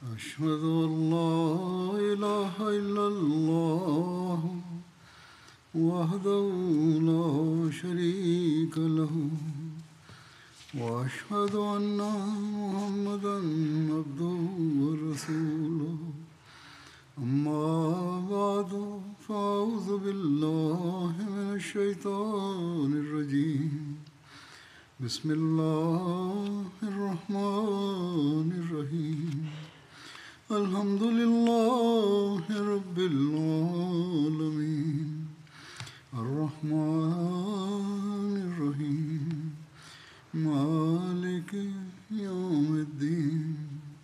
أشهد أن لا إله إلا الله وحده لا شريك له وأشهد أن محمدا عبده ورسوله أما بعد فأعوذ بالله من الشيطان الرجيم بسم الله الرحمن الرحيم الحمد لله رب العالمين الرحمن الرحيم مالك يوم الدين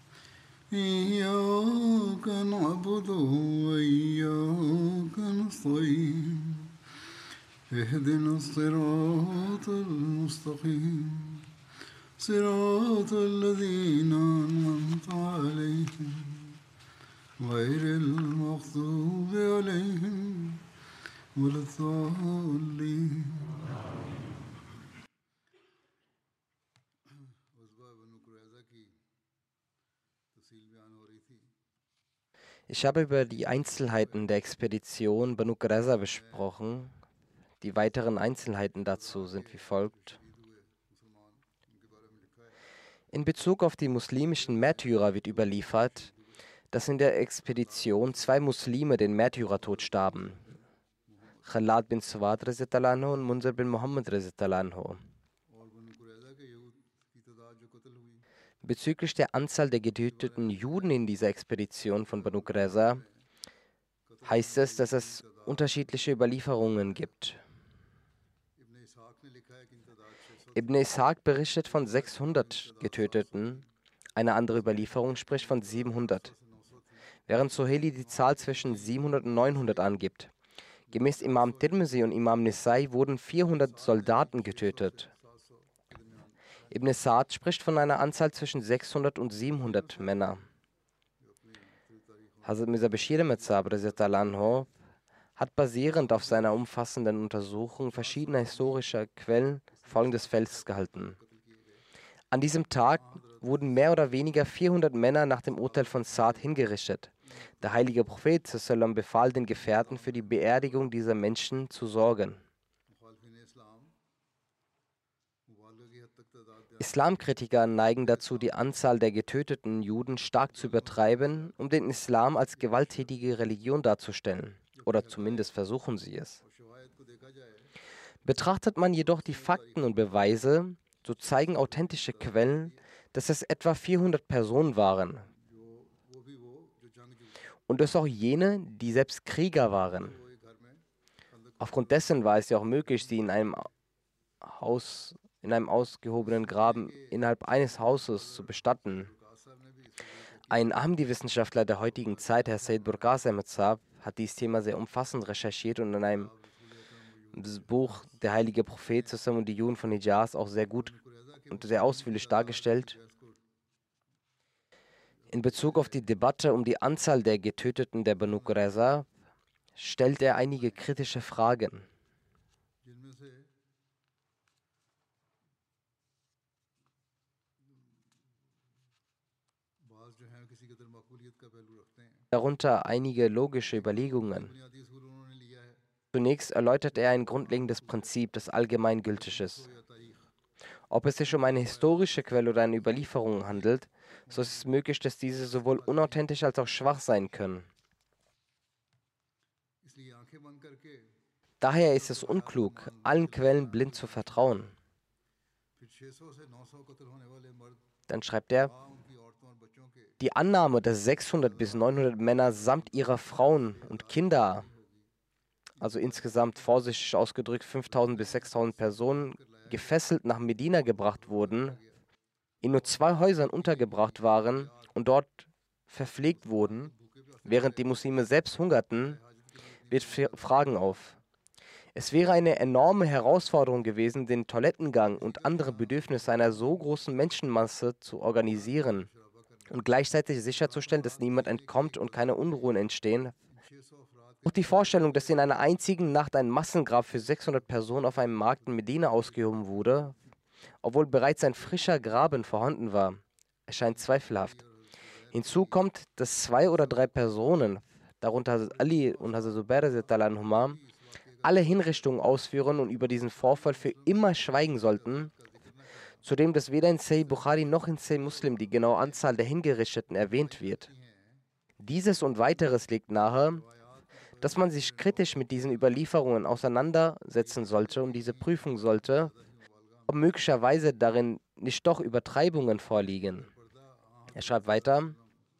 إياك نعبد وإياك نستعين اهدنا الصراط المستقيم صراط الذين أنعمت عليهم غير المغضوب عليهم ولا الضالين. Ich habe über die Einzelheiten der Expedition Banu Qurayza besprochen. Die weiteren Einzelheiten dazu sind wie folgt. In Bezug auf die muslimischen Märtyrer wird überliefert, dass in der Expedition 2 Muslime den Märtyrertod starben. Khalad bin Sawad und Munzir bin Muhammad. Bezüglich der Anzahl der getöteten Juden in dieser Expedition von Banu Qurayza heißt es, dass es unterschiedliche Überlieferungen gibt. Ibn Ishaq berichtet von 600 Getöteten, eine andere Überlieferung spricht von 700, während Suhaili die Zahl zwischen 700 und 900 angibt. Gemäß Imam Tirmizi und Imam Nisai wurden 400 Soldaten getötet. Ibn Sa'd spricht von einer Anzahl zwischen 600 und 700 Männer. Hazrat Mirza Bashir Ahmad Sahib hat basierend auf seiner umfassenden Untersuchung verschiedener historischer Quellen folgendes festgehalten. An diesem Tag wurden mehr oder weniger 400 Männer nach dem Urteil von Sa'd hingerichtet. Der heilige Prophet sallam befahl den Gefährten, für die Beerdigung dieser Menschen zu sorgen. Islamkritiker neigen dazu, die Anzahl der getöteten Juden stark zu übertreiben, um den Islam als gewalttätige Religion darzustellen. Oder zumindest versuchen sie es. Betrachtet man jedoch die Fakten und Beweise, so zeigen authentische Quellen, dass es etwa 400 Personen waren. Und es auch jene, die selbst Krieger waren. Aufgrund dessen war es ja auch möglich, sie in einem ausgehobenen Graben innerhalb eines Hauses zu bestatten. Ein Ahmadi-Wissenschaftler der heutigen Zeit, Herr Sayyid Burqas Ahmad Sahib, hat dieses Thema sehr umfassend recherchiert und in einem Buch Der heilige Prophet zusammen und die Juden von Hijaz auch sehr gut und sehr ausführlich dargestellt. In Bezug auf die Debatte um die Anzahl der Getöteten der Banu Qurayza stellt er einige kritische Fragen. Darunter einige logische Überlegungen. Zunächst erläutert er ein grundlegendes Prinzip, das allgemeingültig ist. Ob es sich um eine historische Quelle oder eine Überlieferung handelt, so ist es möglich, dass diese sowohl unauthentisch als auch schwach sein können. Daher ist es unklug, allen Quellen blind zu vertrauen. Dann schreibt er, die Annahme, dass 600 bis 900 Männer samt ihrer Frauen und Kinder, also insgesamt vorsichtig ausgedrückt 5000 bis 6000 Personen, gefesselt nach Medina gebracht wurden, in nur 2 Häusern untergebracht waren und dort verpflegt wurden, während die Muslime selbst hungerten, wirft Fragen auf. Es wäre eine enorme Herausforderung gewesen, den Toilettengang und andere Bedürfnisse einer so großen Menschenmasse zu organisieren und gleichzeitig sicherzustellen, dass niemand entkommt und keine Unruhen entstehen. Auch die Vorstellung, dass in einer einzigen Nacht ein Massengrab für 600 Personen auf einem Markt in Medina ausgehoben wurde, obwohl bereits ein frischer Graben vorhanden war, erscheint zweifelhaft. Hinzu kommt, dass 2 oder 3 Personen, darunter Hazrat Ali und Hazrat Zubair radhiyallahu anhuma, alle Hinrichtungen ausführen und über diesen Vorfall für immer schweigen sollten. Zudem, dass weder in Sahih Bukhari noch in Sahih Muslim die genaue Anzahl der Hingerichteten erwähnt wird. Dieses und weiteres legt nahe, dass man sich kritisch mit diesen Überlieferungen auseinandersetzen sollte und diese prüfen sollte, ob möglicherweise darin nicht doch Übertreibungen vorliegen. Er schreibt weiter: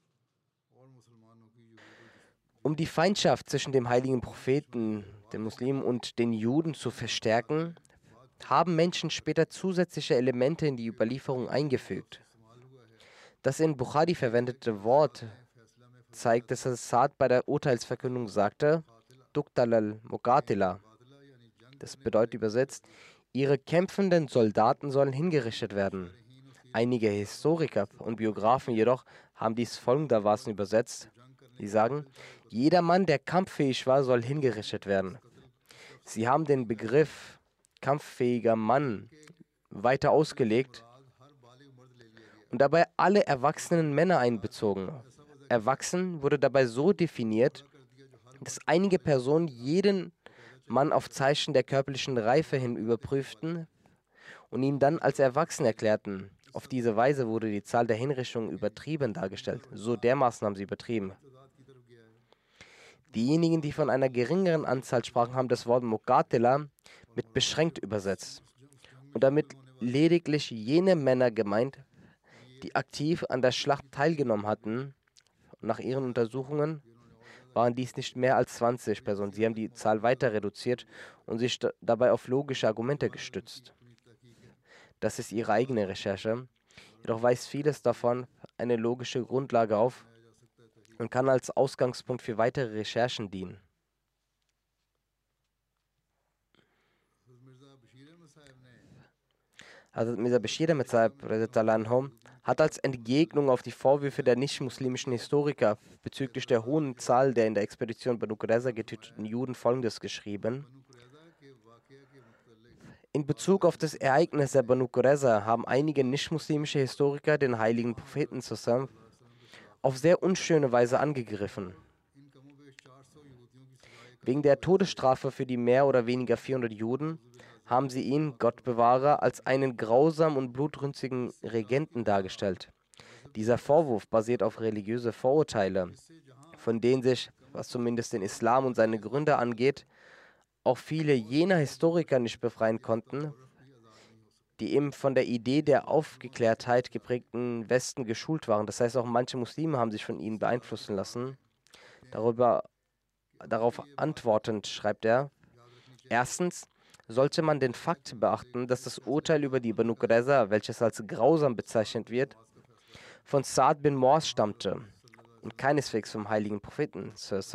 Um die Feindschaft zwischen dem heiligen Propheten, den Muslimen und den Juden zu verstärken, haben Menschen später zusätzliche Elemente in die Überlieferung eingefügt. Das in Bukhari verwendete Wort zeigt, dass Saad bei der Urteilsverkündung sagte, Duqtal al-Muqatila. Das bedeutet übersetzt, ihre kämpfenden Soldaten sollen hingerichtet werden. Einige Historiker und Biografen jedoch haben dies folgendermaßen übersetzt. Sie sagen, jeder Mann, der kampffähig war, soll hingerichtet werden. Sie haben den Begriff kampffähiger Mann weiter ausgelegt und dabei alle erwachsenen Männer einbezogen. Erwachsen wurde dabei so definiert, dass einige Personen jeden Mann auf Zeichen der körperlichen Reife hin überprüften und ihn dann als erwachsen erklärten. Auf diese Weise wurde die Zahl der Hinrichtungen übertrieben dargestellt. So dermaßen haben sie übertrieben. Diejenigen, die von einer geringeren Anzahl sprachen, haben das Wort Muqatila mit beschränkt übersetzt und damit lediglich jene Männer gemeint, die aktiv an der Schlacht teilgenommen hatten. Nach ihren Untersuchungen waren dies nicht mehr als 20 Personen. Sie haben die Zahl weiter reduziert und sich dabei auf logische Argumente gestützt. Das ist ihre eigene Recherche. Jedoch weist vieles davon eine logische Grundlage auf und kann als Ausgangspunkt für weitere Recherchen dienen. Hazrat Mirza Bashir Ahmad Sahib hat als Entgegnung auf die Vorwürfe der nicht-muslimischen Historiker bezüglich der hohen Zahl der in der Expedition Banu Qurayza getöteten Juden Folgendes geschrieben: In Bezug auf das Ereignis der Banu Qurayza haben einige nicht-muslimische Historiker den heiligen Propheten zusammen auf sehr unschöne Weise angegriffen. Wegen der Todesstrafe für die mehr oder weniger 400 Juden haben sie ihn, Gott bewahre, als einen grausamen und blutrünstigen Regenten dargestellt. Dieser Vorwurf basiert auf religiöse Vorurteile, von denen sich, was zumindest den Islam und seine Gründer angeht, auch viele jener Historiker nicht befreien konnten, die eben von der Idee der Aufgeklärtheit geprägten Westen geschult waren. Das heißt, auch manche Muslime haben sich von ihnen beeinflussen lassen. Darauf antwortend schreibt er: Erstens sollte man den Fakt beachten, dass das Urteil über die Banu Qurayza, welches als grausam bezeichnet wird, von Saad bin Muaz stammte und keineswegs vom heiligen Propheten.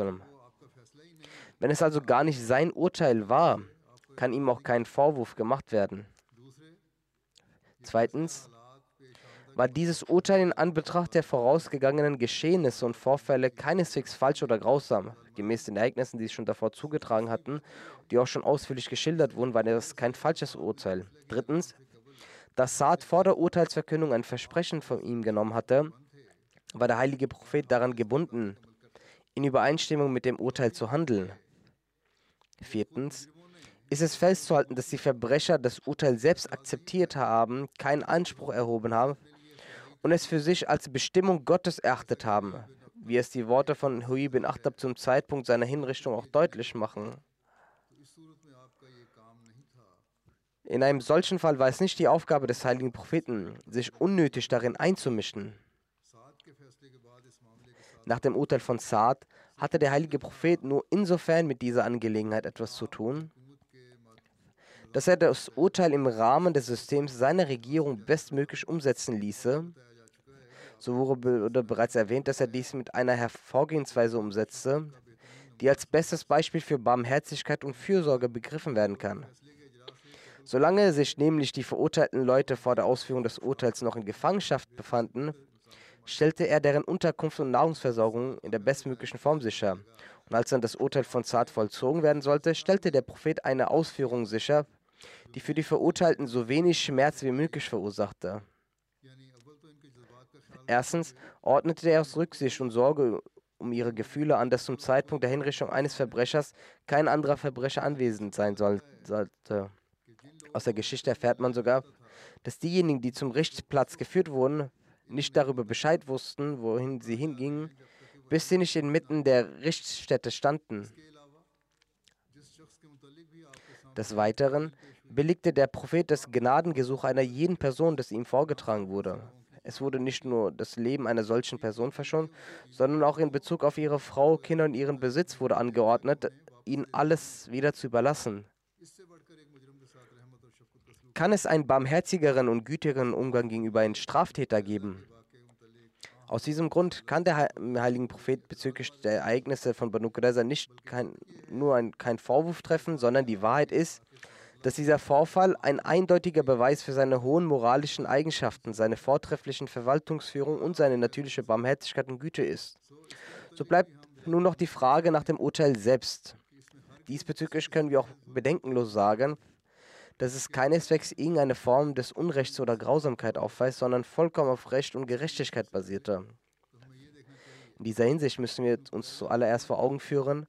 Wenn es also gar nicht sein Urteil war, kann ihm auch kein Vorwurf gemacht werden. Zweitens war dieses Urteil in Anbetracht der vorausgegangenen Geschehnisse und Vorfälle keineswegs falsch oder grausam. Gemäß den Ereignissen, die sich schon davor zugetragen hatten, die auch schon ausführlich geschildert wurden, war das kein falsches Urteil. Drittens, da Saad vor der Urteilsverkündung ein Versprechen von ihm genommen hatte, war der heilige Prophet daran gebunden, in Übereinstimmung mit dem Urteil zu handeln. Viertens, ist es festzuhalten, dass die Verbrecher das Urteil selbst akzeptiert haben, keinen Anspruch erhoben haben und es für sich als Bestimmung Gottes erachtet haben, wie es die Worte von Hui bin Akhtab zum Zeitpunkt seiner Hinrichtung auch deutlich machen. In einem solchen Fall war es nicht die Aufgabe des heiligen Propheten, sich unnötig darin einzumischen. Nach dem Urteil von Saad hatte der heilige Prophet nur insofern mit dieser Angelegenheit etwas zu tun, dass er das Urteil im Rahmen des Systems seiner Regierung bestmöglich umsetzen ließe. So wurde bereits erwähnt, dass er dies mit einer Hervorgehensweise umsetzte, die als bestes Beispiel für Barmherzigkeit und Fürsorge begriffen werden kann. Solange sich nämlich die verurteilten Leute vor der Ausführung des Urteils noch in Gefangenschaft befanden, stellte er deren Unterkunft und Nahrungsversorgung in der bestmöglichen Form sicher. Und als dann das Urteil von Saad vollzogen werden sollte, stellte der Prophet eine Ausführung sicher, die für die Verurteilten so wenig Schmerz wie möglich verursachte. Erstens ordnete er aus Rücksicht und Sorge um ihre Gefühle an, dass zum Zeitpunkt der Hinrichtung eines Verbrechers kein anderer Verbrecher anwesend sein sollte. Aus der Geschichte erfährt man sogar, dass diejenigen, die zum Richtplatz geführt wurden, nicht darüber Bescheid wussten, wohin sie hingingen, bis sie nicht inmitten der Richtstätte standen. Des Weiteren billigte der Prophet das Gnadengesuch einer jeden Person, das ihm vorgetragen wurde. Es wurde nicht nur das Leben einer solchen Person verschont, sondern auch in Bezug auf ihre Frau, Kinder und ihren Besitz wurde angeordnet, ihnen alles wieder zu überlassen. Kann es einen barmherzigeren und gütigeren Umgang gegenüber einem Straftäter geben? Aus diesem Grund kann der heiligen Prophet bezüglich der Ereignisse von Banu Qurayza nicht keinen Vorwurf treffen, sondern die Wahrheit ist, dass dieser Vorfall ein eindeutiger Beweis für seine hohen moralischen Eigenschaften, seine vortrefflichen Verwaltungsführung und seine natürliche Barmherzigkeit und Güte ist. So bleibt nur noch die Frage nach dem Urteil selbst. Diesbezüglich können wir auch bedenkenlos sagen, dass es keineswegs irgendeine Form des Unrechts oder Grausamkeit aufweist, sondern vollkommen auf Recht und Gerechtigkeit basierte. In dieser Hinsicht müssen wir uns zuallererst vor Augen führen,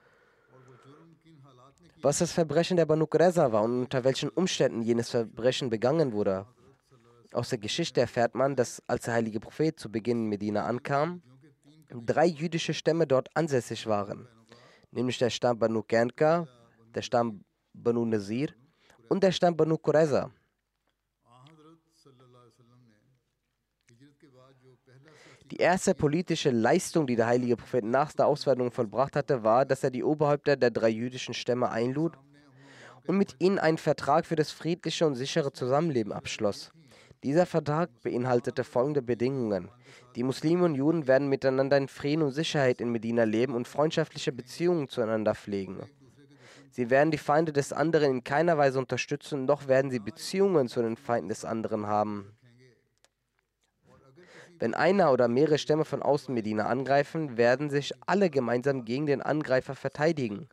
was das Verbrechen der Banu Qurayza war und unter welchen Umständen jenes Verbrechen begangen wurde. Aus der Geschichte erfährt man, dass als der heilige Prophet zu Beginn in Medina ankam, 3 jüdische Stämme dort ansässig waren, nämlich der Stamm Banu Qanqa, der Stamm Banu Nazir und der Stamm Banu Qurayza. Die erste politische Leistung, die der heilige Prophet nach der Auswanderung vollbracht hatte, war, dass er die Oberhäupter der 3 jüdischen Stämme einlud und mit ihnen einen Vertrag für das friedliche und sichere Zusammenleben abschloss. Dieser Vertrag beinhaltete folgende Bedingungen. Die Muslime und Juden werden miteinander in Frieden und Sicherheit in Medina leben und freundschaftliche Beziehungen zueinander pflegen. Sie werden die Feinde des anderen in keiner Weise unterstützen, noch werden sie Beziehungen zu den Feinden des anderen haben. Wenn einer oder mehrere Stämme von außen Medina angreifen, werden sich alle gemeinsam gegen den Angreifer verteidigen.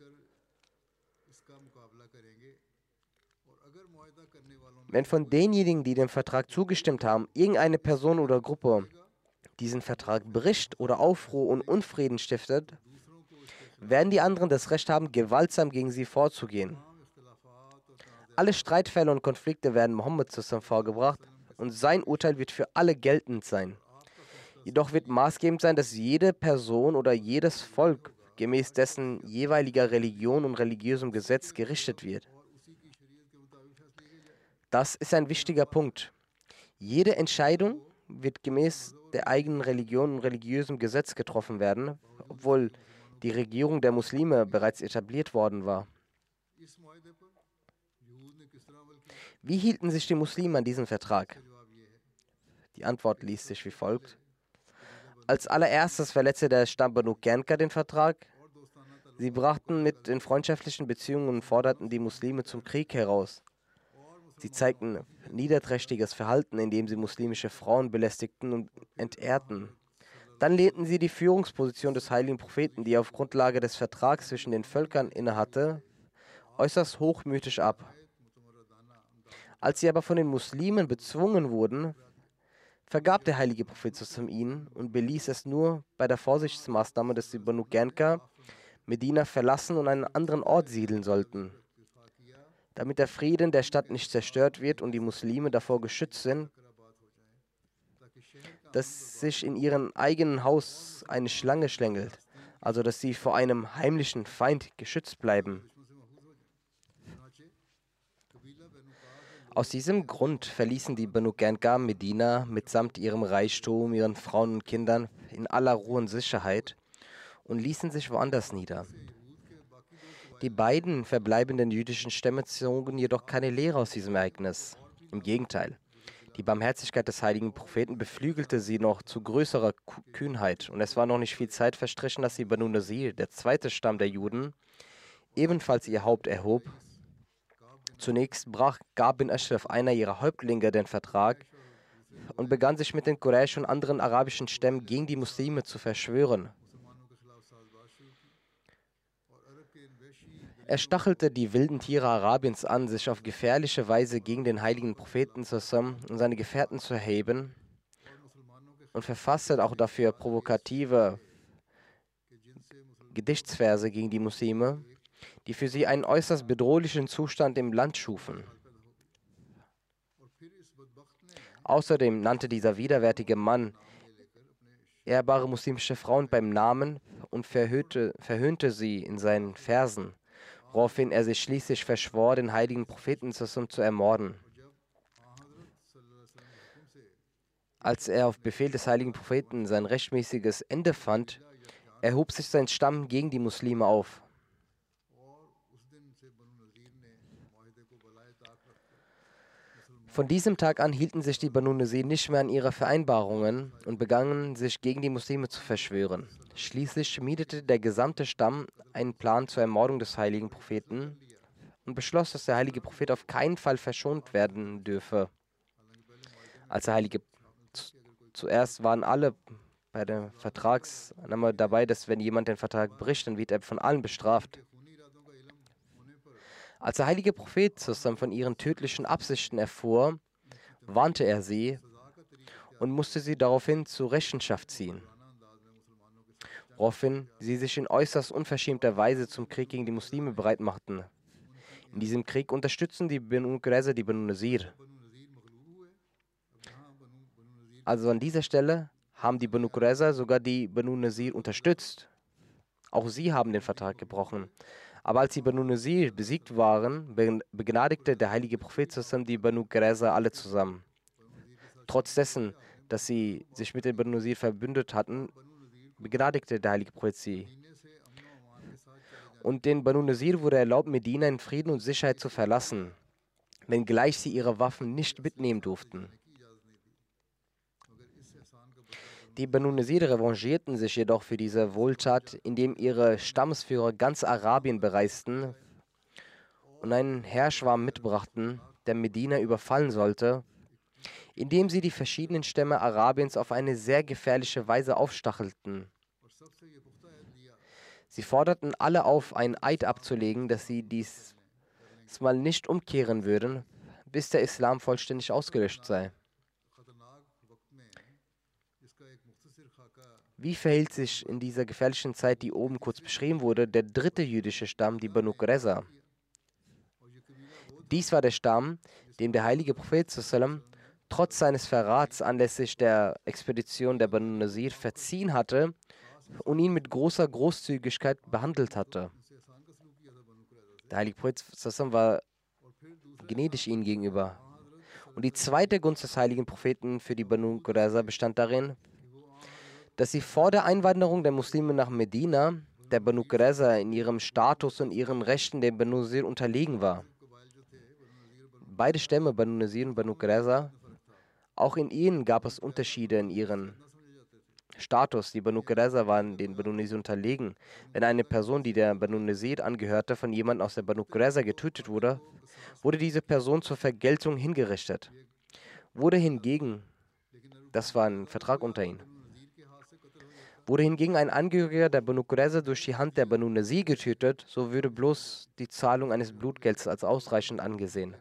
Wenn von denjenigen, die dem Vertrag zugestimmt haben, irgendeine Person oder Gruppe diesen Vertrag bricht oder Aufruhr und Unfrieden stiftet, werden die anderen das Recht haben, gewaltsam gegen sie vorzugehen. Alle Streitfälle und Konflikte werden Mohammed zusammen vorgebracht und sein Urteil wird für alle geltend sein. Jedoch wird maßgebend sein, dass jede Person oder jedes Volk gemäß dessen jeweiliger Religion und religiösem Gesetz gerichtet wird. Das ist ein wichtiger Punkt. Jede Entscheidung wird gemäß der eigenen Religion und religiösem Gesetz getroffen werden, obwohl die Regierung der Muslime bereits etabliert worden war. Wie hielten sich die Muslime an diesen Vertrag? Die Antwort liest sich wie folgt. Als allererstes verletzte der Stamm Banu Qanqa den Vertrag. Sie brachten mit den freundschaftlichen Beziehungen und forderten die Muslime zum Krieg heraus. Sie zeigten niederträchtiges Verhalten, indem sie muslimische Frauen belästigten und entehrten. Dann lehnten sie die Führungsposition des heiligen Propheten, die er auf Grundlage des Vertrags zwischen den Völkern innehatte, äußerst hochmütig ab. Als sie aber von den Muslimen bezwungen wurden, vergab der heilige Prophet ihnen und beließ es nur bei der Vorsichtsmaßnahme, dass die Banu Qanqa Medina verlassen und einen anderen Ort siedeln sollten. Damit der Frieden der Stadt nicht zerstört wird und die Muslime davor geschützt sind, dass sich in ihrem eigenen Haus eine Schlange schlängelt, also dass sie vor einem heimlichen Feind geschützt bleiben. Aus diesem Grund verließen die Banu Qanqa Medina mitsamt ihrem Reichtum, ihren Frauen und Kindern in aller Ruhe und Sicherheit und ließen sich woanders nieder. Die beiden verbleibenden jüdischen Stämme zogen jedoch keine Lehre aus diesem Ereignis. Im Gegenteil, die Barmherzigkeit des heiligen Propheten beflügelte sie noch zu größerer Kühnheit und es war noch nicht viel Zeit verstrichen, dass die Banu Nazir, der zweite Stamm der Juden, ebenfalls ihr Haupt erhob. Zunächst brach Ka'b bin Ashraf, einer ihrer Häuptlinge, den Vertrag und begann sich mit den Quraysh und anderen arabischen Stämmen gegen die Muslime zu verschwören. Er stachelte die wilden Tiere Arabiens an, sich auf gefährliche Weise gegen den heiligen Propheten zusammen und seine Gefährten zu erheben und verfasste auch dafür provokative Gedichtsverse gegen die Muslime, die für sie einen äußerst bedrohlichen Zustand im Land schufen. Außerdem nannte dieser widerwärtige Mann ehrbare muslimische Frauen beim Namen und verhöhnte sie in seinen Versen, woraufhin er sich schließlich verschwor, den heiligen Propheten zu ermorden. Als er auf Befehl des heiligen Propheten sein rechtmäßiges Ende fand, erhob sich sein Stamm gegen die Muslime auf. Von diesem Tag an hielten sich die Banu Nazir nicht mehr an ihre Vereinbarungen und begannen, sich gegen die Muslime zu verschwören. Schließlich schmiedete der gesamte Stamm einen Plan zur Ermordung des heiligen Propheten und beschloss, dass der heilige Prophet auf keinen Fall verschont werden dürfe. Als der heilige Zuerst waren alle bei der Vertragsnahme dabei, dass wenn jemand den Vertrag bricht, dann wird er von allen bestraft. Als der heilige Prophet zusammen von ihren tödlichen Absichten erfuhr, warnte er sie und musste sie daraufhin zur Rechenschaft ziehen, woraufhin sie sich in äußerst unverschämter Weise zum Krieg gegen die Muslime bereit machten. In diesem Krieg unterstützten die Banu Qurayza die Banu Nazir. Also an dieser Stelle haben die Banu Qurayza sogar die Banu Nazir unterstützt. Auch sie haben den Vertrag gebrochen. Aber als die Banu Nazir besiegt waren, begnadigte der heilige Prophet zusammen die Banu Qurayza alle zusammen. Trotz dessen, dass sie sich mit den Banu Nazir verbündet hatten, begnadigte der heilige Prophet sie. Und den Banu Nazir wurde erlaubt, Medina in Frieden und Sicherheit zu verlassen, wenngleich sie ihre Waffen nicht mitnehmen durften. Die Banu Nazir revanchierten sich jedoch für diese Wohltat, indem ihre Stammesführer ganz Arabien bereisten und einen Heerschwarm mitbrachten, der Medina überfallen sollte, indem sie die verschiedenen Stämme Arabiens auf eine sehr gefährliche Weise aufstachelten. Sie forderten alle auf, einen Eid abzulegen, dass sie diesmal nicht umkehren würden, bis der Islam vollständig ausgelöscht sei. Wie verhielt sich in dieser gefährlichen Zeit, die oben kurz beschrieben wurde, der dritte jüdische Stamm, die Banu Qurayza? Dies war der Stamm, dem der heilige Prophet sallam trotz seines Verrats anlässlich der Expedition der Banu Nazir verziehen hatte und ihn mit großer Großzügigkeit behandelt hatte. Der heilige Prophet sallam war gnädig ihnen gegenüber. Und die zweite Gunst des heiligen Propheten für die Banu Qurayza bestand darin, dass sie vor der Einwanderung der Muslime nach Medina der Banu Qurayza in ihrem Status und ihren Rechten der Banu Nazir unterlegen war. Beide Stämme, Banu Nazir und Banu Qurayza, auch in ihnen gab es Unterschiede in ihrem Status. Die Banu Qurayza waren den Banu Nazir unterlegen. Wenn eine Person, die der Banu Nazir angehörte, von jemandem aus der Banu Qurayza getötet wurde, wurde diese Person zur Vergeltung hingerichtet. Wurde hingegen, das war ein Vertrag unter ihnen, wurde hingegen ein Angehöriger der Banu Qurayza durch die Hand der Banu Nazir getötet, so würde bloß die Zahlung eines Blutgelds als ausreichend angesehen.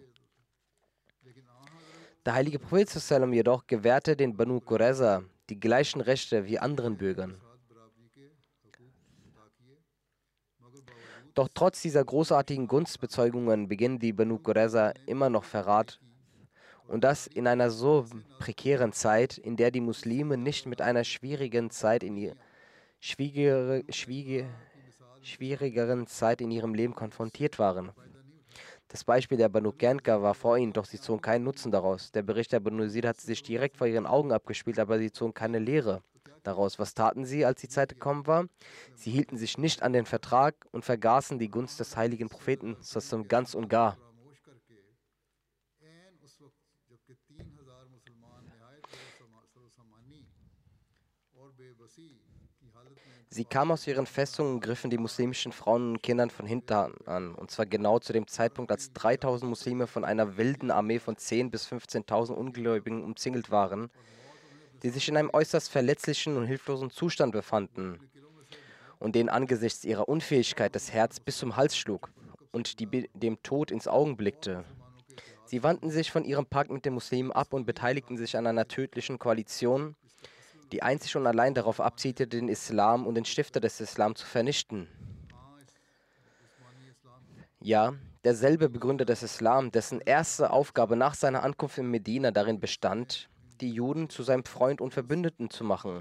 Der heilige Prophet sallam jedoch gewährte den Banu Qurayza die gleichen Rechte wie anderen Bürgern. Doch trotz dieser großartigen Gunstbezeugungen beginnen die Banu Qurayza immer noch Verrat. Und das in einer so prekären Zeit, in der die Muslime nicht mit einer schwierigeren Zeit in ihrem Leben konfrontiert waren. Das Beispiel der Banu Qurayza war vor ihnen, doch sie zogen keinen Nutzen daraus. Der Bericht der Banu Nazir hat sich direkt vor ihren Augen abgespielt, aber sie zogen keine Lehre daraus. Was taten sie, als die Zeit gekommen war? Sie hielten sich nicht an den Vertrag und vergaßen die Gunst des heiligen Propheten ganz und gar. Sie kamen aus ihren Festungen und griffen die muslimischen Frauen und Kindern von hinten an, und zwar genau zu dem Zeitpunkt, als 3000 Muslime von einer wilden Armee von 10.000 bis 15.000 Ungläubigen umzingelt waren, die sich in einem äußerst verletzlichen und hilflosen Zustand befanden und denen angesichts ihrer Unfähigkeit das Herz bis zum Hals schlug und dem Tod ins Auge blickte. Sie wandten sich von ihrem Pakt mit den Muslimen ab und beteiligten sich an einer tödlichen Koalition, die einzig und allein darauf abzielte, den Islam und den Stifter des Islam zu vernichten. Ja, derselbe Begründer des Islam, dessen erste Aufgabe nach seiner Ankunft in Medina darin bestand, die Juden zu seinem Freund und Verbündeten zu machen.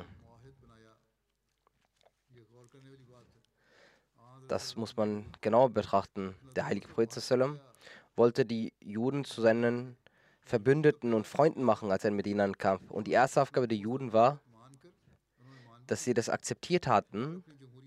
Das muss man genauer betrachten. Der heilige Prophet sallam wollte die Juden zu seinen Verbündeten und Freunden machen, als er in Medina ankam. Und die erste Aufgabe der Juden war, dass sie das akzeptiert hatten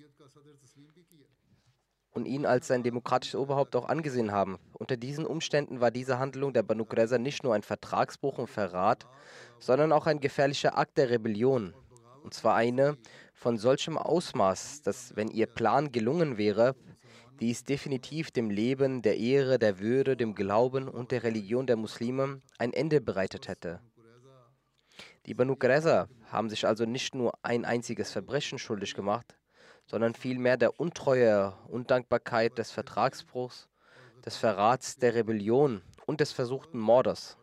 und ihn als sein demokratisches Oberhaupt auch angesehen haben. Unter diesen Umständen war diese Handlung der Banu Qurayza nicht nur ein Vertragsbruch und Verrat, sondern auch ein gefährlicher Akt der Rebellion. Und zwar eine von solchem Ausmaß, dass, wenn ihr Plan gelungen wäre, dies definitiv dem Leben, der Ehre, der Würde, dem Glauben und der Religion der Muslime ein Ende bereitet hätte. Die Banu Qurayza haben sich also nicht nur ein einziges Verbrechen schuldig gemacht, sondern vielmehr der Untreue, Undankbarkeit, des Vertragsbruchs, des Verrats, der Rebellion und des versuchten Mordes.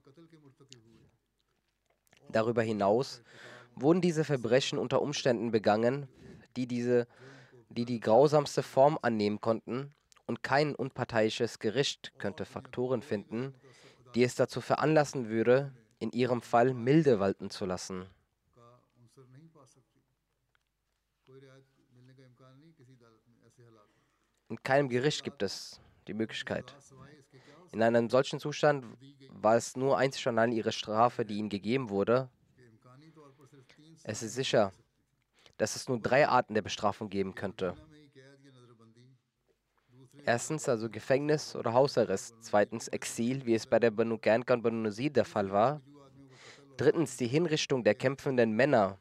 Darüber hinaus wurden diese Verbrechen unter Umständen begangen, die die grausamste Form annehmen konnten, und kein unparteiisches Gericht könnte Faktoren finden, die es dazu veranlassen würde, in ihrem Fall Milde walten zu lassen. In keinem Gericht gibt es die Möglichkeit. In einem solchen Zustand war es nur einzig und allein ihre Strafe, die ihnen gegeben wurde. Es ist sicher, dass es nur 3 Arten der Bestrafung geben könnte. Erstens also Gefängnis oder Hausarrest. Zweitens Exil, wie es bei der Banu Qanqa und Banu Nazir der Fall war. Drittens die Hinrichtung der kämpfenden Männer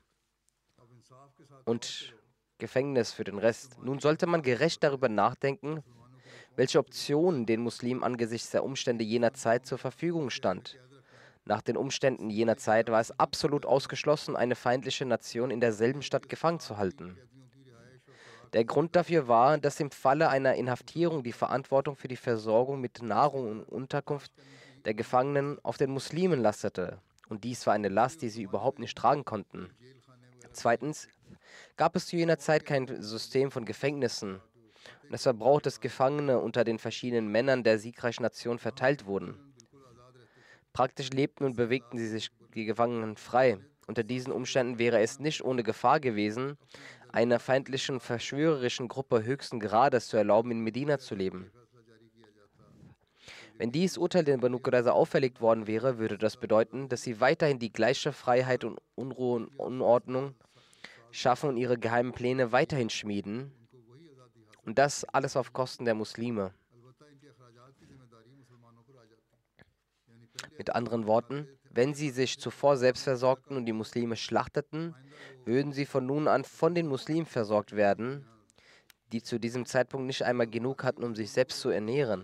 und Gefängnis für den Rest. Nun sollte man gerecht darüber nachdenken, welche Optionen den Muslimen angesichts der Umstände jener Zeit zur Verfügung stand. Nach den Umständen jener Zeit war es absolut ausgeschlossen, eine feindliche Nation in derselben Stadt gefangen zu halten. Der Grund dafür war, dass im Falle einer Inhaftierung die Verantwortung für die Versorgung mit Nahrung und Unterkunft der Gefangenen auf den Muslimen lastete. Und dies war eine Last, die sie überhaupt nicht tragen konnten. Zweitens gab es zu jener Zeit kein System von Gefängnissen. Und es war braucht, dass Gefangene unter den verschiedenen Männern der siegreichen Nation verteilt wurden. Praktisch lebten und bewegten sie sich die Gefangenen frei. Unter diesen Umständen wäre es nicht ohne Gefahr gewesen, einer feindlichen, verschwörerischen Gruppe höchsten Grades zu erlauben, in Medina zu leben. Wenn dieses Urteil den Banu Qurayza auferlegt worden wäre, würde das bedeuten, dass sie weiterhin die gleiche Freiheit und Unruhe und Unordnung schaffen und ihre geheimen Pläne weiterhin schmieden. Und das alles auf Kosten der Muslime. Mit anderen Worten, wenn sie sich zuvor selbst versorgten und die Muslime schlachteten, würden sie von nun an von den Muslimen versorgt werden, die zu diesem Zeitpunkt nicht einmal genug hatten, um sich selbst zu ernähren.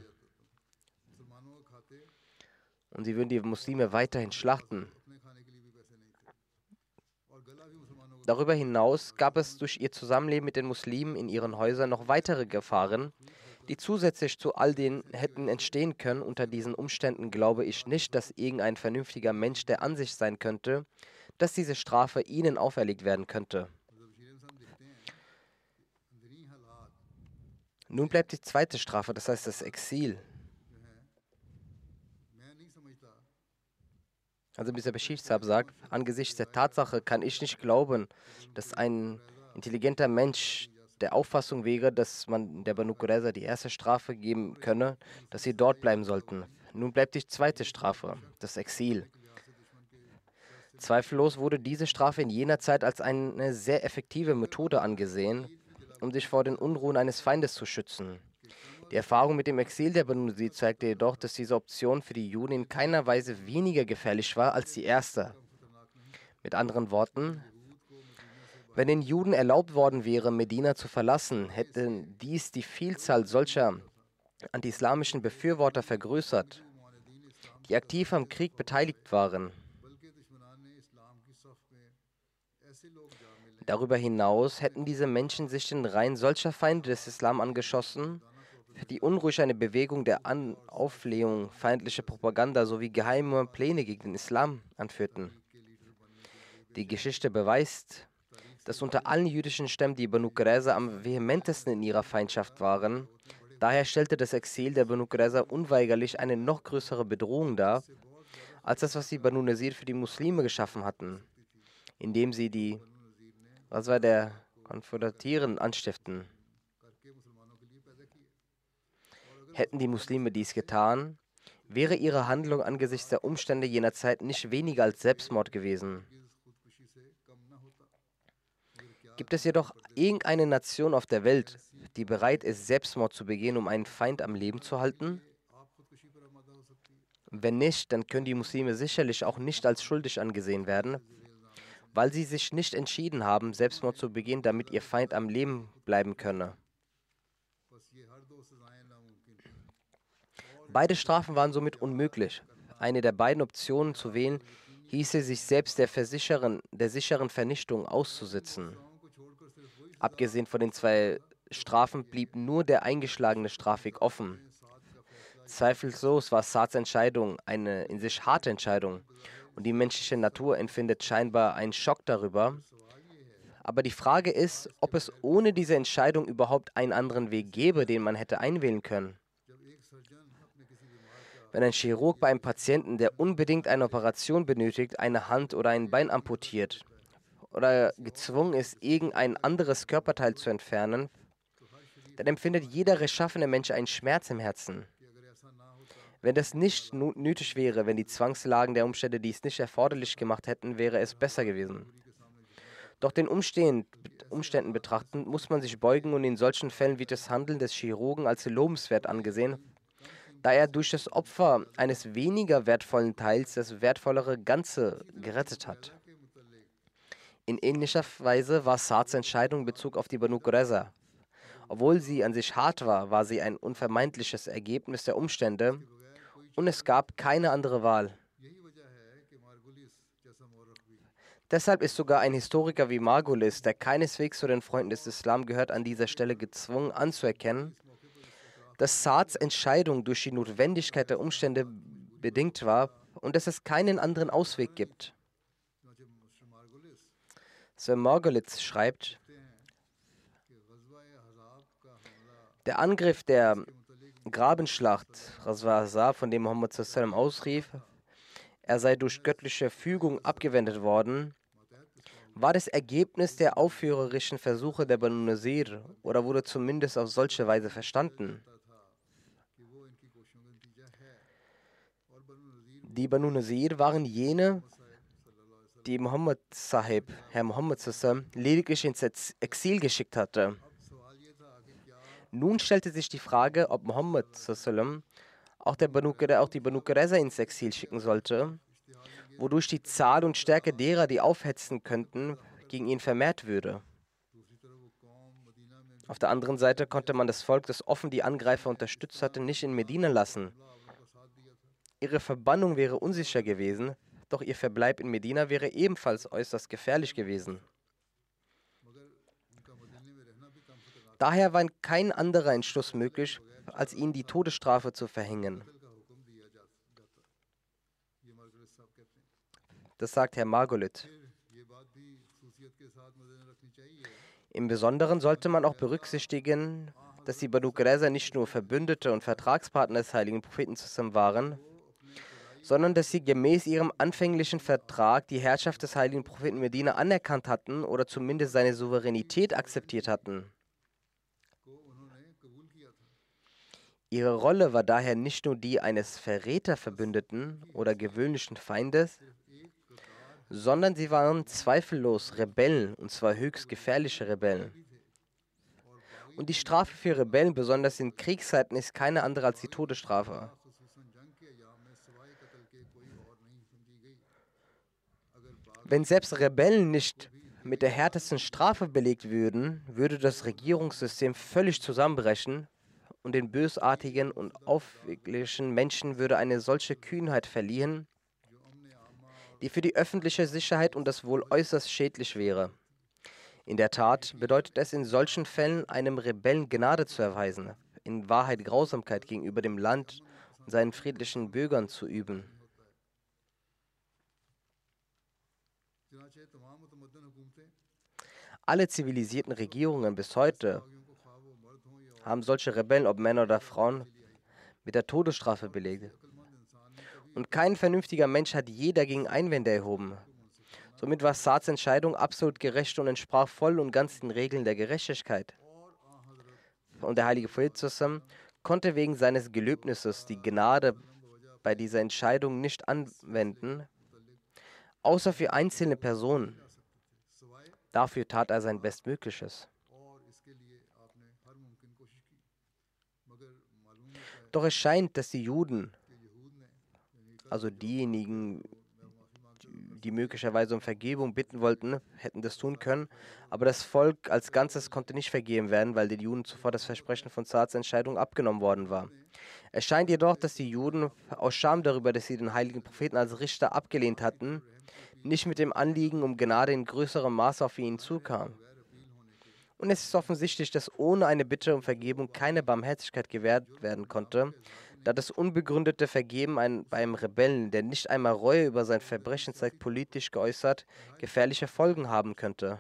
Und sie würden die Muslime weiterhin schlachten. Darüber hinaus gab es durch ihr Zusammenleben mit den Muslimen in ihren Häusern noch weitere Gefahren, die zusätzlich zu all denen hätten entstehen können. Unter diesen Umständen glaube ich nicht, dass irgendein vernünftiger Mensch der Ansicht sein könnte, dass diese Strafe ihnen auferlegt werden könnte. Nun bleibt die zweite Strafe, das heißt das Exil. Also Mr. Bashir Saab sagt, angesichts der Tatsache kann ich nicht glauben, dass ein intelligenter Mensch der Auffassung wäre, dass man der Banu Qurayza die erste Strafe geben könne, dass sie dort bleiben sollten. Nun bleibt die zweite Strafe, das Exil. Zweifellos wurde diese Strafe in jener Zeit als eine sehr effektive Methode angesehen, um sich vor den Unruhen eines Feindes zu schützen. Die Erfahrung mit dem Exil der Banu Nazir zeigte jedoch, dass diese Option für die Juden in keiner Weise weniger gefährlich war als die erste. Mit anderen Worten, wenn den Juden erlaubt worden wäre, Medina zu verlassen, hätte dies die Vielzahl solcher anti-islamischen Befürworter vergrößert, die aktiv am Krieg beteiligt waren. Darüber hinaus hätten diese Menschen sich den Reihen solcher Feinde des Islam angeschlossen, die unruhig eine Bewegung der Auflehnung, feindliche Propaganda sowie geheime Pläne gegen den Islam anführten. Die Geschichte beweist, dass unter allen jüdischen Stämmen die Banu Qurayza am vehementesten in ihrer Feindschaft waren. Daher stellte das Exil der Banu Qurayza unweigerlich eine noch größere Bedrohung dar, als das, was die Banu Nazir für die Muslime geschaffen hatten, indem sie die Ghazwa der Konföderatieren anstiften. Hätten die Muslime dies getan, wäre ihre Handlung angesichts der Umstände jener Zeit nicht weniger als Selbstmord gewesen. Gibt es jedoch irgendeine Nation auf der Welt, die bereit ist, Selbstmord zu begehen, um einen Feind am Leben zu halten? Wenn nicht, dann können die Muslime sicherlich auch nicht als schuldig angesehen werden, weil sie sich nicht entschieden haben, Selbstmord zu begehen, damit ihr Feind am Leben bleiben könne. Beide Strafen waren somit unmöglich. Eine der beiden Optionen zu wählen, hieße sich selbst der sicheren Vernichtung auszusetzen. Abgesehen von den zwei Strafen blieb nur der eingeschlagene Strafweg offen. Zweifellos war Saads Entscheidung eine in sich harte Entscheidung und die menschliche Natur empfindet scheinbar einen Schock darüber. Aber die Frage ist, ob es ohne diese Entscheidung überhaupt einen anderen Weg gäbe, den man hätte einwählen können. Wenn ein Chirurg bei einem Patienten, der unbedingt eine Operation benötigt, eine Hand oder ein Bein amputiert oder gezwungen ist, irgendein anderes Körperteil zu entfernen, dann empfindet jeder rechtschaffene Mensch einen Schmerz im Herzen. Wenn das nicht nötig wäre, wenn die Zwangslagen der Umstände dies nicht erforderlich gemacht hätten, wäre es besser gewesen. Doch den Umständen betrachtend muss man sich beugen und in solchen Fällen wird das Handeln des Chirurgen als lobenswert angesehen, da er durch das Opfer eines weniger wertvollen Teils das wertvollere Ganze gerettet hat. In ähnlicher Weise war Saads Entscheidung in Bezug auf die Banu Qurayza. Obwohl sie an sich hart war, war sie ein unvermeidliches Ergebnis der Umstände und es gab keine andere Wahl. Deshalb ist sogar ein Historiker wie Margulis, der keineswegs zu den Freunden des Islam gehört, an dieser Stelle gezwungen anzuerkennen, dass Saads Entscheidung durch die Notwendigkeit der Umstände bedingt war und dass es keinen anderen Ausweg gibt. Sir Margulis schreibt, der Angriff der Grabenschlacht, Ghazwa Ahzab, von dem Muhammad sallam ausrief, er sei durch göttliche Fügung abgewendet worden, war das Ergebnis der aufrührerischen Versuche der Banu Nazir oder wurde zumindest auf solche Weise verstanden. Die Banu Nazir waren jene, die Muhammad Sahib, Herr Muhammad sallam, lediglich ins Exil geschickt hatte. Nun stellte sich die Frage, ob Muhammad sallam auch die Banu Qurayza ins Exil schicken sollte, wodurch die Zahl und Stärke derer, die aufhetzen könnten, gegen ihn vermehrt würde. Auf der anderen Seite konnte man das Volk, das offen die Angreifer unterstützt hatte, nicht in Medina lassen. Ihre Verbannung wäre unsicher gewesen, doch ihr Verbleib in Medina wäre ebenfalls äußerst gefährlich gewesen. Daher war kein anderer Entschluss möglich, als ihnen die Todesstrafe zu verhängen. Das sagt Herr Margulis. Im Besonderen sollte man auch berücksichtigen, dass die Banu Qurayza nicht nur Verbündete und Vertragspartner des heiligen Propheten zusammen waren, sondern dass sie gemäß ihrem anfänglichen Vertrag die Herrschaft des heiligen Propheten Medina anerkannt hatten oder zumindest seine Souveränität akzeptiert hatten. Ihre Rolle war daher nicht nur die eines Verräterverbündeten oder gewöhnlichen Feindes, sondern sie waren zweifellos Rebellen, und zwar höchst gefährliche Rebellen. Und die Strafe für Rebellen, besonders in Kriegszeiten, ist keine andere als die Todesstrafe. Wenn selbst Rebellen nicht mit der härtesten Strafe belegt würden, würde das Regierungssystem völlig zusammenbrechen und den bösartigen und aufwüchsigen Menschen würde eine solche Kühnheit verliehen, die für die öffentliche Sicherheit und das Wohl äußerst schädlich wäre. In der Tat bedeutet es in solchen Fällen, einem Rebellen Gnade zu erweisen, in Wahrheit Grausamkeit gegenüber dem Land und seinen friedlichen Bürgern zu üben. Alle zivilisierten Regierungen bis heute haben solche Rebellen, ob Männer oder Frauen, mit der Todesstrafe belegt. Und kein vernünftiger Mensch hat je dagegen Einwände erhoben. Somit war Saads Entscheidung absolut gerecht und entsprach voll und ganz den Regeln der Gerechtigkeit. Und der heilige Prophet zusammen konnte wegen seines Gelöbnisses die Gnade bei dieser Entscheidung nicht anwenden, außer für einzelne Personen. Dafür tat er sein Bestmögliches. Doch es scheint, dass die Juden, also diejenigen, die möglicherweise um Vergebung bitten wollten, hätten das tun können, aber das Volk als Ganzes konnte nicht vergeben werden, weil den Juden zuvor das Versprechen von Saads Entscheidung abgenommen worden war. Es scheint jedoch, dass die Juden aus Scham darüber, dass sie den heiligen Propheten als Richter abgelehnt hatten, nicht mit dem Anliegen um Gnade in größerem Maße auf ihn zukam. Und es ist offensichtlich, dass ohne eine Bitte um Vergebung keine Barmherzigkeit gewährt werden konnte, da das unbegründete Vergeben bei einem Rebellen, der nicht einmal Reue über sein Verbrechen zeigt, politisch geäußert, gefährliche Folgen haben könnte.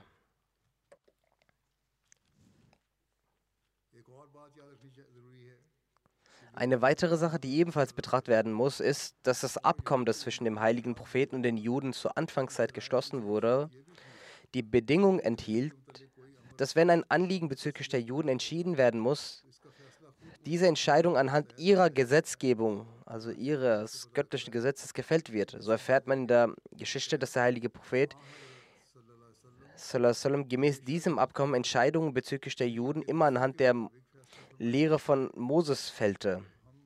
Eine weitere Sache, die ebenfalls betrachtet werden muss, ist, dass das Abkommen, das zwischen dem heiligen Propheten und den Juden zur Anfangszeit geschlossen wurde, die Bedingung enthielt, dass wenn ein Anliegen bezüglich der Juden entschieden werden muss, diese Entscheidung anhand ihrer Gesetzgebung, also ihres göttlichen Gesetzes, gefällt wird. So erfährt man in der Geschichte, dass der heilige Prophet sallallahu alaihi wasallam, gemäß diesem Abkommen Entscheidungen bezüglich der Juden immer anhand der Lehre von Moses fällte.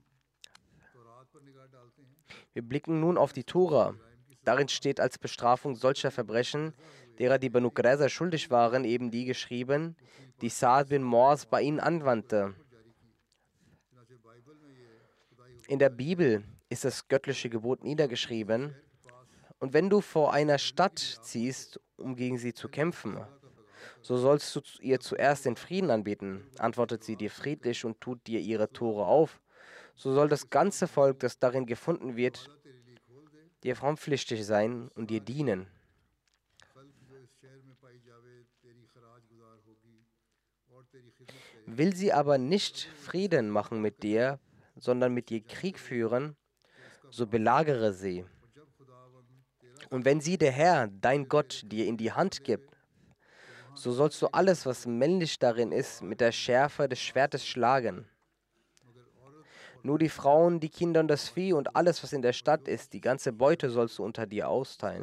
Wir blicken nun auf die Tora. Darin steht als Bestrafung solcher Verbrechen, derer die Banu Qurayza schuldig waren, eben die geschrieben, die Saad bin Muaz bei ihnen anwandte. In der Bibel ist das göttliche Gebot niedergeschrieben. Und wenn du vor einer Stadt ziehst, um gegen sie zu kämpfen, so sollst du ihr zuerst den Frieden anbieten. Antwortet sie dir friedlich und tut dir ihre Tore auf, so soll das ganze Volk, das darin gefunden wird, dir frompflichtig sein und dir dienen. Will sie aber nicht Frieden machen mit dir, sondern mit dir Krieg führen, so belagere sie. Und wenn sie der Herr, dein Gott, dir in die Hand gibt, so sollst du alles, was männlich darin ist, mit der Schärfe des Schwertes schlagen. Nur die Frauen, die Kinder und das Vieh und alles, was in der Stadt ist, die ganze Beute sollst du unter dir austeilen.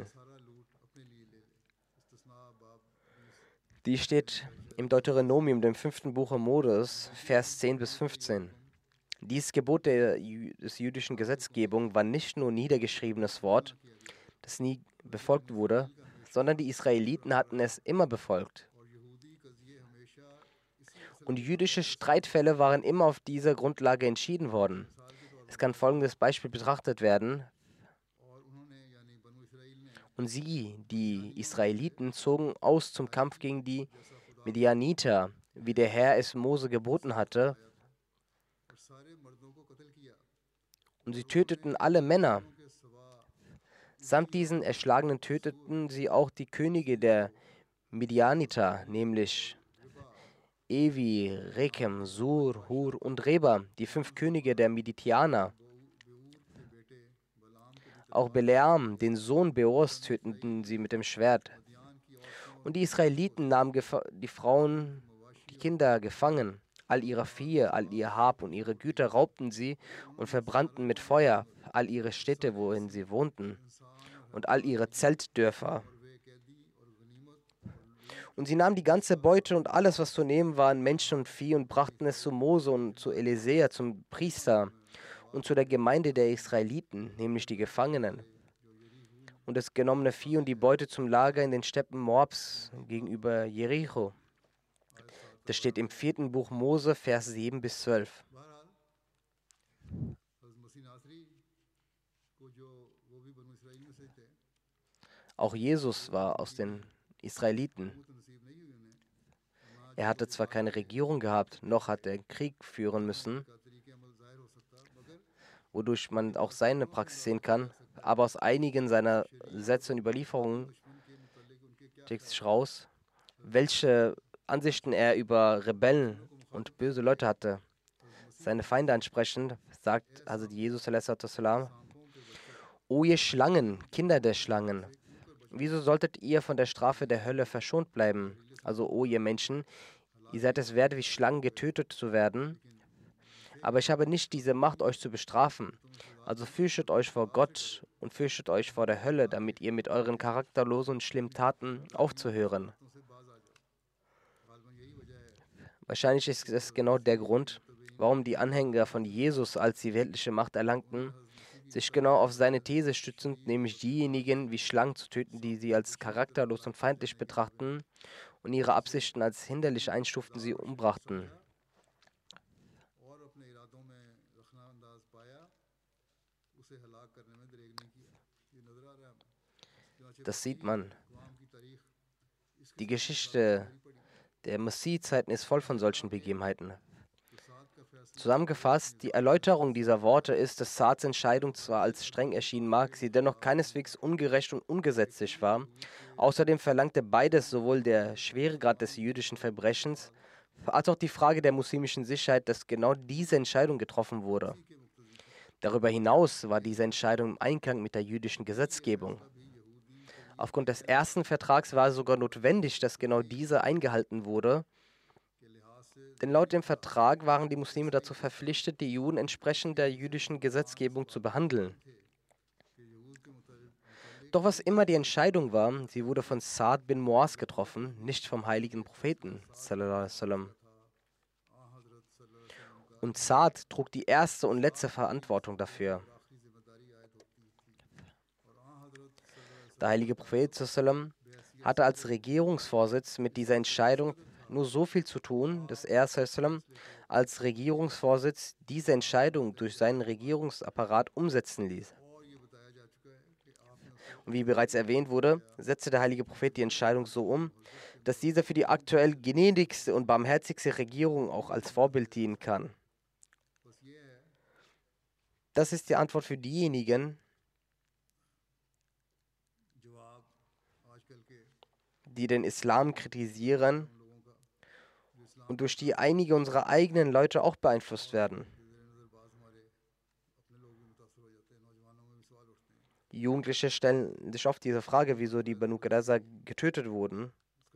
Die steht im Deuteronomium, dem 5. Buch Moses, Vers 10 bis 15. Dieses Gebot des jüdischen Gesetzgebung war nicht nur niedergeschriebenes Wort, das nie befolgt wurde, sondern die Israeliten hatten es immer befolgt. Und jüdische Streitfälle waren immer auf dieser Grundlage entschieden worden. Es kann folgendes Beispiel betrachtet werden. Und sie, die Israeliten, zogen aus zum Kampf gegen die Medianiter, wie der Herr es Mose geboten hatte. Und sie töteten alle Männer. Samt diesen Erschlagenen töteten sie auch die Könige der Medianiter, nämlich Evi, Rekem, Sur, Hur und Reba, die 5 Könige der Midianier. Auch Beleam, den Sohn Beors, töteten sie mit dem Schwert. Und die Israeliten nahmen die Frauen, die Kinder gefangen. All ihre Vieh, all ihr Hab und ihre Güter raubten sie und verbrannten mit Feuer all ihre Städte, worin sie wohnten, und all ihre Zeltdörfer. Und sie nahmen die ganze Beute und alles, was zu nehmen war, an Menschen und Vieh, und brachten es zu Mose und zu Elisea, zum Priester, und zu der Gemeinde der Israeliten, nämlich die Gefangenen. Und das genommene Vieh und die Beute zum Lager in den Steppen Moabs gegenüber Jericho. Das steht im 4. Buch Mose, Vers 7 bis 12. Auch Jesus war aus den Israeliten. Er hatte zwar keine Regierung gehabt, noch hat er Krieg führen müssen, wodurch man auch seine Praxis sehen kann, aber aus einigen seiner Sätze und Überlieferungen stellt sich raus, welche Ansichten er über Rebellen und böse Leute hatte. Seine Feinde ansprechend, sagt Hazrat Jesus a.s.: O ihr Schlangen, Kinder der Schlangen, wieso solltet ihr von der Strafe der Hölle verschont bleiben? Also, o ihr Menschen, ihr seid es wert, wie Schlangen getötet zu werden, aber ich habe nicht diese Macht, euch zu bestrafen. Also fürchtet euch vor Gott und fürchtet euch vor der Hölle, damit ihr mit euren charakterlosen und schlimmen Taten aufzuhören. Wahrscheinlich ist es genau der Grund, warum die Anhänger von Jesus, als sie weltliche Macht erlangten, sich genau auf seine These stützend, nämlich diejenigen wie Schlangen zu töten, die sie als charakterlos und feindlich betrachten und ihre Absichten als hinderlich einstuften, sie umbrachten. Das sieht man. Die Geschichte der Messiehzeiten ist voll von solchen Begebenheiten. Zusammengefasst, die Erläuterung dieser Worte ist, dass Saads Entscheidung zwar als streng erschienen mag, sie dennoch keineswegs ungerecht und ungesetzlich war. Außerdem verlangte beides, sowohl der Schweregrad des jüdischen Verbrechens als auch die Frage der muslimischen Sicherheit, dass genau diese Entscheidung getroffen wurde. Darüber hinaus war diese Entscheidung im Einklang mit der jüdischen Gesetzgebung. Aufgrund des ersten Vertrags war es sogar notwendig, dass genau diese eingehalten wurde, denn laut dem Vertrag waren die Muslime dazu verpflichtet, die Juden entsprechend der jüdischen Gesetzgebung zu behandeln. Doch was immer die Entscheidung war, sie wurde von Saad bin Muaz getroffen, nicht vom heiligen Propheten sallallahu alaihi wasallam. Und Saad trug die erste und letzte Verantwortung dafür. Der heilige Prophet sallallahu alaihi wasallam hatte als Regierungsvorsitz mit dieser Entscheidung nur so viel zu tun, dass er sallallahu alaihi wasallam als Regierungsvorsitz diese Entscheidung durch seinen Regierungsapparat umsetzen ließ. Und wie bereits erwähnt wurde, setzte der heilige Prophet die Entscheidung so um, dass dieser für die aktuell gnädigste und barmherzigste Regierung auch als Vorbild dienen kann. Das ist die Antwort für diejenigen, die den Islam kritisieren und durch die einige unserer eigenen Leute auch beeinflusst werden. Die Jugendlichen stellen sich oft diese Frage, wieso die Banu Qurayza getötet wurden.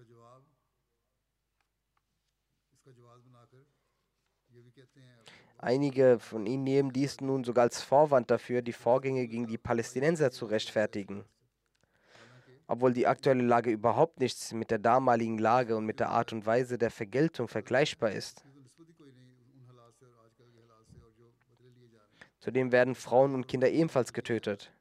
Einige von ihnen nehmen dies nun sogar als Vorwand dafür, die Vorgänge gegen die Palästinenser zu rechtfertigen. Obwohl die aktuelle Lage überhaupt nichts mit der damaligen Lage und mit der Art und Weise der Vergeltung vergleichbar ist. Zudem werden Frauen und Kinder ebenfalls getötet.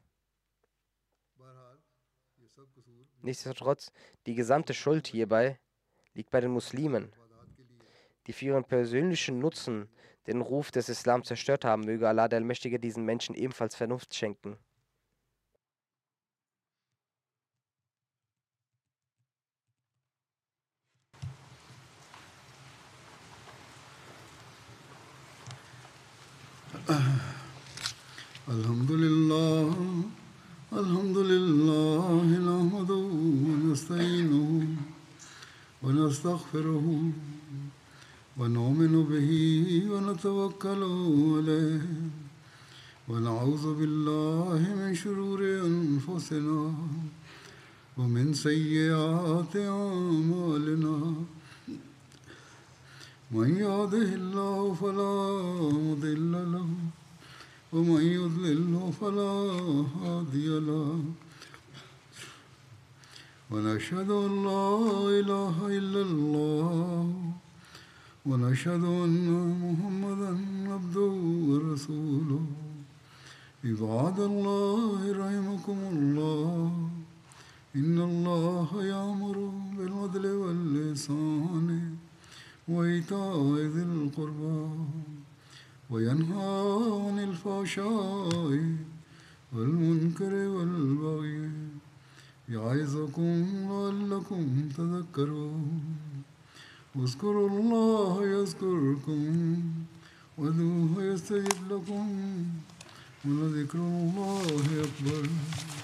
Nichtsdestotrotz, die gesamte Schuld hierbei liegt bei den Muslimen, die für ihren persönlichen Nutzen den Ruf des Islam zerstört haben. Möge Allah der Allmächtige diesen Menschen ebenfalls Vernunft schenken. Alhamdulillah, Alhamdulillah, nahmaduhu wa nasta'inuhu wa nastaghfiruhu wa nu'minu bihi wa natawakkalu alayhi wa na'udhu billahi min shururi anfusina wa min sayyiati a'malina. من يهده الله فلا مضل له ومن يضلله فلا هادي له ونشهد أن لا إله إلا الله ونشهد أن محمدا عبده ورسوله عباد الله رحمكم الله إن الله يأمر بالعدل والإحسان وإيتاء ذي القربى وينهى عن الفحشاء والمنكر والبغي يعظكم لعلكم تذكرون واذكروا الله يذكركم وادعوه يستجب لكم ولذكر الله أكبر.